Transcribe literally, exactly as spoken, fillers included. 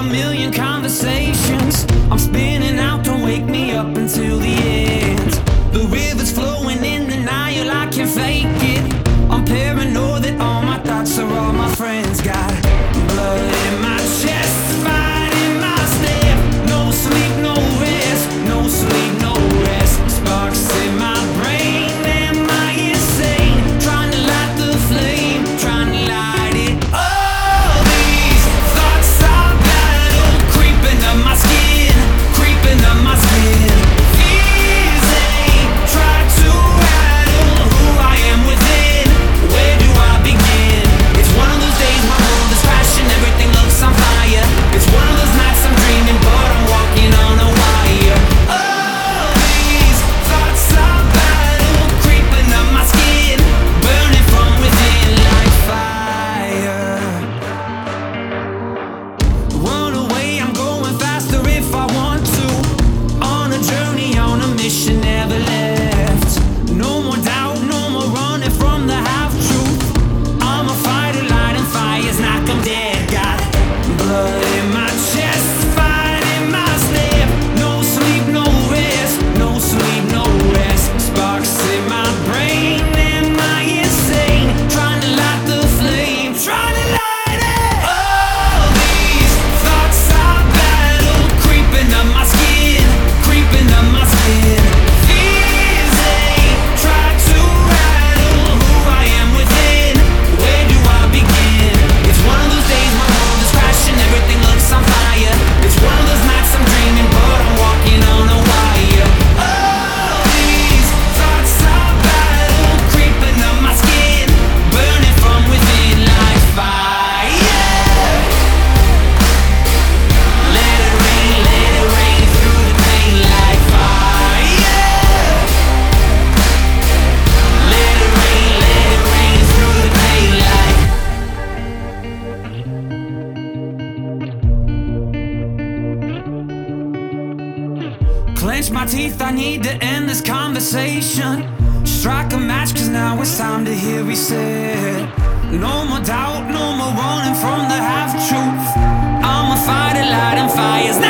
million conversations. I'm spinning out, don't wake me up until the end. The river's flowing in denial, I can't fake it. I'm paranoid that all my thoughts are all my friends. Got blood in my chest, fight in my step. No sleep, no rest, no sleep, no rest. Sparks in my brain, am I insane? Trying to light the flame, trying to light it. All these thoughts are battle, creeping up my skin, creeping up my skin. Fears ain't try to rattle who I am within. Where do I begin? It's one of those days my world is crashing, everything looks on fire. It's one of those nights I'm dreaming, but I'm walking on a wire. All these thoughts are battle, creeping up my skin, burning from within like fire. Run away, I'm going faster if I want to. On a journey, on a mission, never left. No more doubt, no more running from the half-truth. I'm a fighter, lighting fires, knock 'em dead. Got blood in my chest, fight in my step. No sleep, no rest, no sleep, no rest. Sparks in my brain, am I insane? Trying to light the flame, trying to light it. All these thoughts are battle, creeping up my skin, creeping up my skin. Fears ain't try to rattle who I am within. Where do I begin? It's one of those days my world is crashing, everything looks on fire. It's one of those nights I'm dreaming, but I'm walking on a wire. All these thoughts are battle, creeping up my skin, burning from within like fire. Let it rain, let it rain through the pain like fire. Let it rain, let it rain through the pain like. Clench my teeth, I need to end this conversation. Strike a match, cause now it's time to hear reset. No more doubt, no more running from the half-truth. I'm a fighter, lighting fires.